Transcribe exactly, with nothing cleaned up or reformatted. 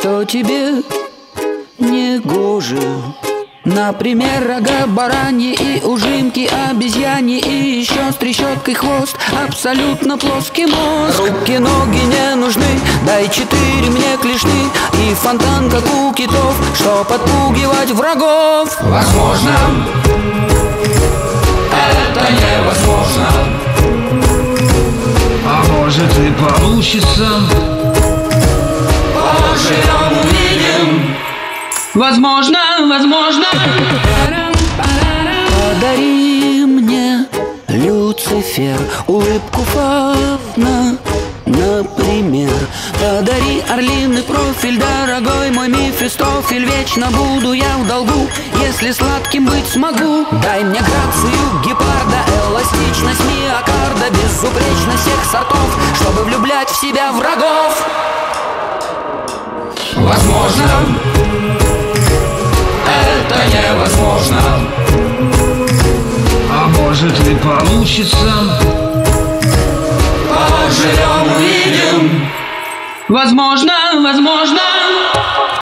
что тебе не гоже. Например, рога бараньи и ужимки обезьяньи, и еще с трещоткой хвост, абсолютно плоский мозг. Руки, ноги не нужны, дай четыре мне клешни и фонтан, как у китов, чтоб отпугивать врагов. Возможно, это невозможно, а может и получится. Поживем, увидим. Возможно, возможно. Подари мне, Люцифер, улыбку фавна, например. Подари орлиный профиль, дорогой мой Мефистофель. Вечно буду я в долгу, если сладким быть смогу. Дай мне грацию гепарда, эластичность миокарда, безупречность всех сортов, чтобы влюблять в себя врагов. Возможно, это невозможно, а может и получится. Поживем, увидим. Возможно, возможно.